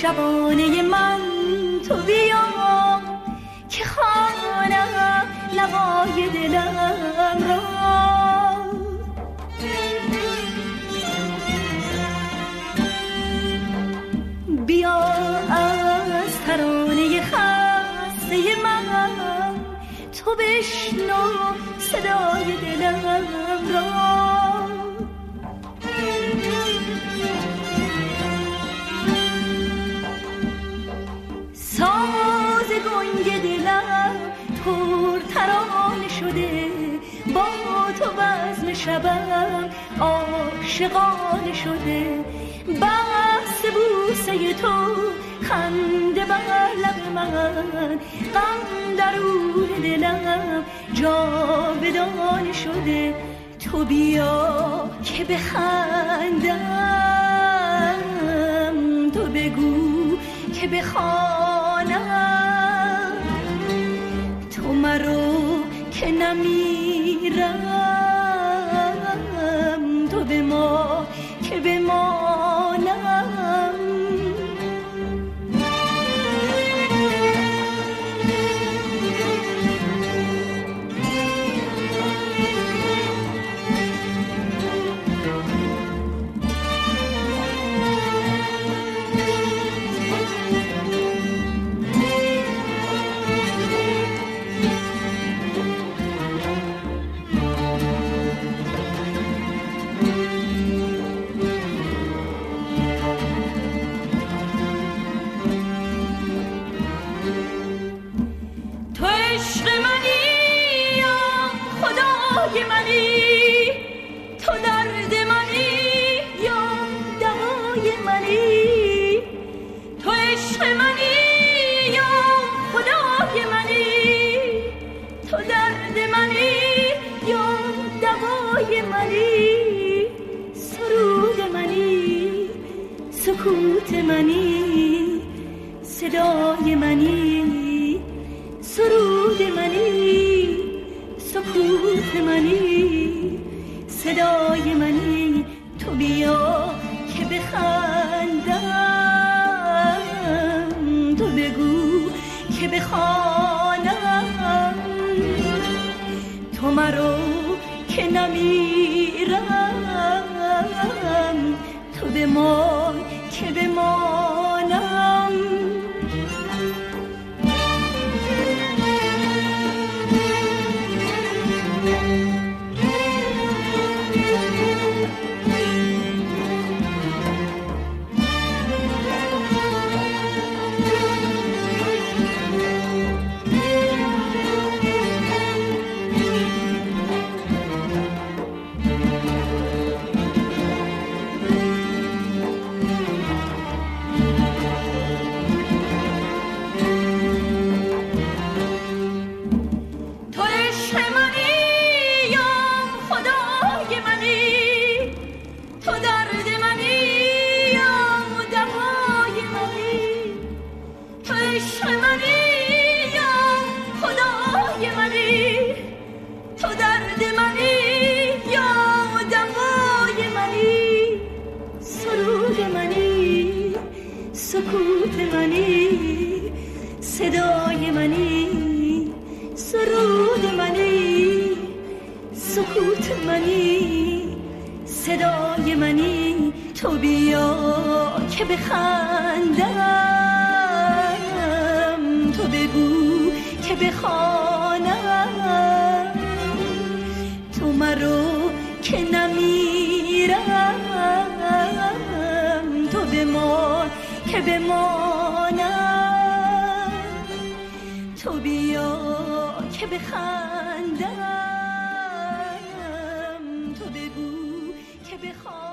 شبانه من تو بیا که خوانم نوای دلم را. بیا از ترانه خسته من تو بشنو صدای دلم را. ساز گنگ دلم پر ترانه شده، با تو بزم شبم عاشقانه شده. بحث بوسه تو خنده بر لب من، غم درون دلم جاودانه شده. تو بیا که بخندم، تو بگو که بخوانم، تو مرو که نمیرم، تو به ما که بمانم. سکوت منی، صدای منی، سرود منی، سکوت منی، صدای منی. تو بیا که بخندم، تو بگو که بخوانم، تو مرو که نمیرم، تو به ما که بمانم. سکوت منی، صدای منی، سرود منی، سکوت منی، صدای منی. تو بیا که بخندم، تو بگو که بخوانم، تو مرو که نمیرم، تو بمان که بمانم، تو بیا که بخندم، تو بگو که بخوانم.